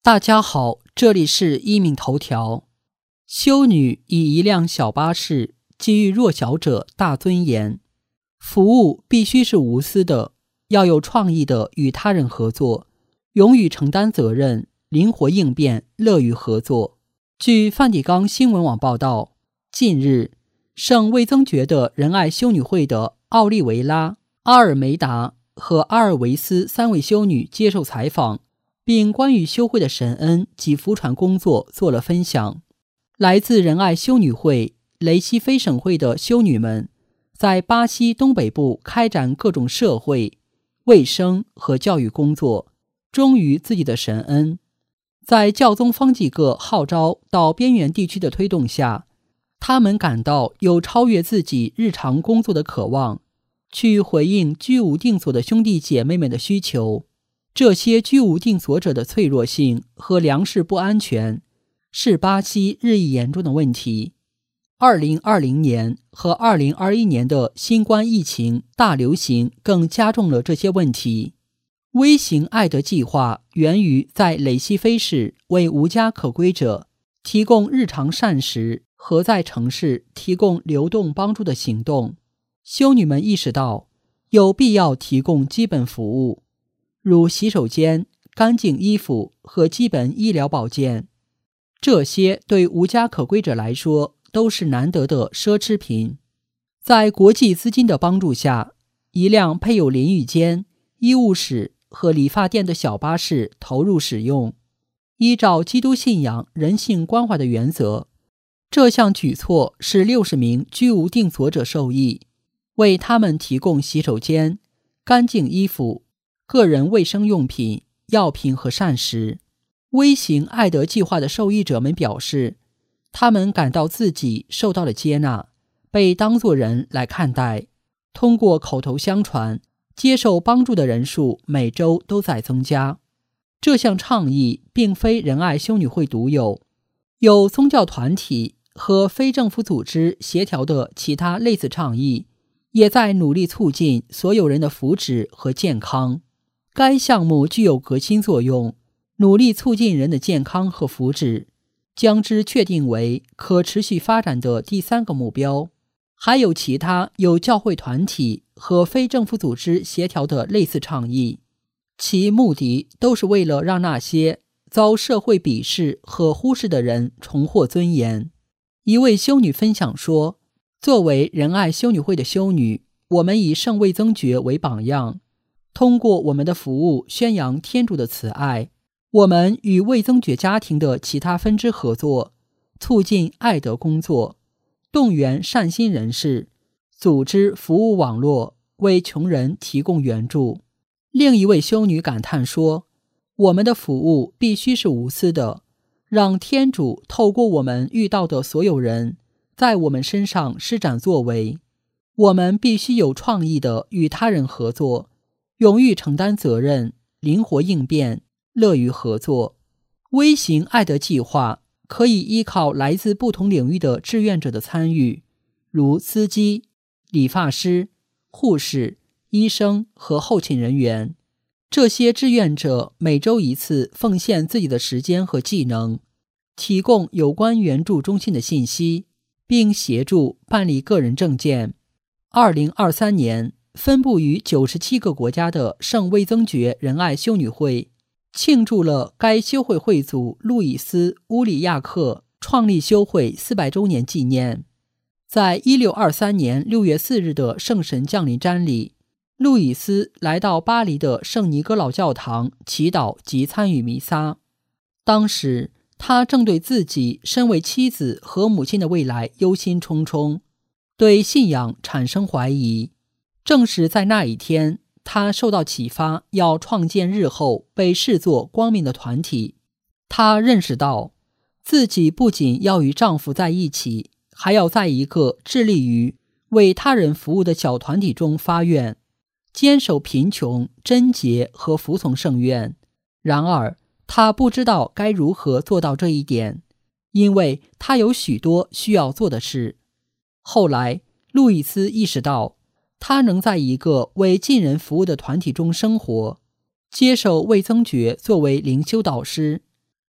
大家好，这里是一命头条。修女以一辆小巴士给予弱小者大尊严。服务必须是无私的，要有创意的与他人合作，勇于承担责任，灵活应变，乐于合作。据梵蒂冈新闻网报道，近日，圣魏增爵的仁爱修女会的奥利维拉、阿尔梅达和阿尔维斯3位修女接受采访，并关于修会的神恩及福传工作做了分享。来自仁爱修女会、雷西菲省会的修女们，在巴西东北部开展各种社会、卫生和教育工作，忠于自己的神恩。在教宗方济各号召到边缘地区的推动下，他们感到有超越自己日常工作的渴望，去回应居无定所的兄弟姐妹们的需求。这些居无定所者的脆弱性和粮食不安全是巴西日益严重的问题。2020年和2021年的新冠疫情大流行更加重了这些问题。微型爱德计划源于在雷西菲市为无家可归者提供日常膳食和在城市提供流动帮助的行动。修女们意识到有必要提供基本服务，如洗手间、干净衣服和基本医疗保健。这些对无家可归者来说都是难得的奢侈品。在国际资金的帮助下，一辆配有淋浴间、医务室和理发店的小巴士投入使用。依照基督信仰人性关怀的原则，这项举措使60名居无定所者受益，为他们提供洗手间、干净衣服、个人卫生用品、药品和膳食。微型爱德计划的受益者们表示，他们感到自己受到了接纳，被当作人来看待。通过口头相传，接受帮助的人数每周都在增加。这项倡议并非仁爱修女会独有，有宗教团体和非政府组织协调的其他类似倡议也在努力促进所有人的福祉和健康。该项目具有革新作用，努力促进人的健康和福祉，将之确定为可持续发展的第3个目标。还有其他有教会团体和非政府组织协调的类似倡议，其目的都是为了让那些遭社会鄙视和忽视的人重获尊严。一位修女分享说，作为仁爱修女会的修女，我们以圣魏增爵为榜样，通过我们的服务宣扬天主的慈爱。我们与魏增爵家庭的其他分支合作，促进爱德工作，动员善心人士，组织服务网络，为穷人提供援助。另一位修女感叹说，我们的服务必须是无私的，让天主透过我们遇到的所有人，在我们身上施展作为。我们必须有创意的与他人合作，勇于承担责任，灵活应变，乐于合作。微型爱德计划可以依靠来自不同领域的志愿者的参与，如司机、理发师、护士、医生和后勤人员。这些志愿者每周1次奉献自己的时间和技能，提供有关援助中心的信息，并协助办理个人证件。2023年，分布于97个国家的圣魏增爵仁爱修女会庆祝了该修会会祖路易斯·乌里亚克创立修会400周年纪念。在1623年6月4日的圣神降临瞻里，路易斯来到巴黎的圣尼哥老教堂祈祷及参与弥撒。当时他正对自己身为妻子和母亲的未来忧心忡忡，对信仰产生怀疑。正是在那一天，他受到启发，要创建日后被视作光明的团体。他认识到，自己不仅要与丈夫在一起，还要在一个致力于为他人服务的小团体中发愿，坚守贫穷、贞洁和服从圣愿。然而，他不知道该如何做到这一点，因为他有许多需要做的事。后来，路易斯意识到，他能在一个为尽人服务的团体中生活，接受魏增爵作为灵修导师，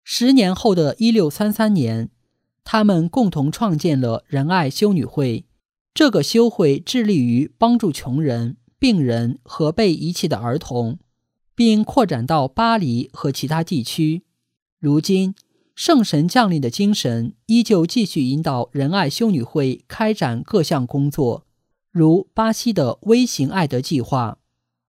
10年后的1633年，他们共同创建了仁爱修女会。这个修会致力于帮助穷人、病人和被遗弃的儿童，并扩展到巴黎和其他地区。如今，圣神降临的精神依旧继续引导仁爱修女会开展各项工作，如巴西的微型爱德计划。